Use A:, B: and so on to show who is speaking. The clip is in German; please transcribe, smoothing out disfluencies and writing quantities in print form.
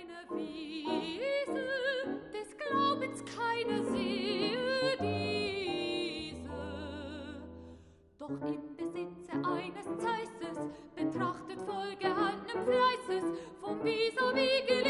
A: eine Wiese, des Glaubens keine sehe diese. Doch im Besitze eines Zeisses, betrachtet voll gehaltenen Fleißes, vom vis-à-vis